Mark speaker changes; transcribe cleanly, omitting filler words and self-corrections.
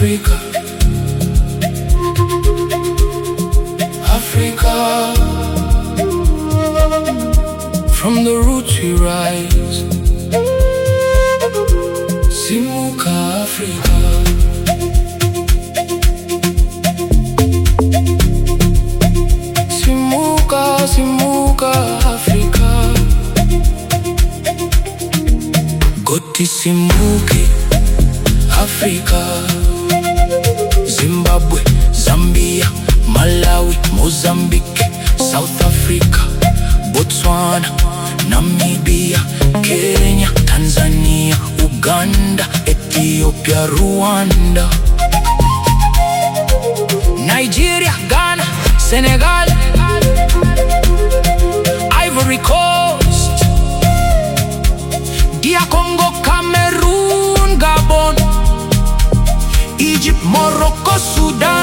Speaker 1: Africa, Africa. From the roots we rise. Simuka Africa. Simuka, Simuka Africa. Goti simuke Africa. Zimbabwe, Zambia, Malawi, Mozambique, South Africa, Botswana, Namibia, Kenya, Tanzania, Uganda, Ethiopia, Rwanda, Nigeria, Ghana, Senegal, Ivory Coast, DR Congo, Cameroon, Gabon, Egypt, Morocco, Sudan.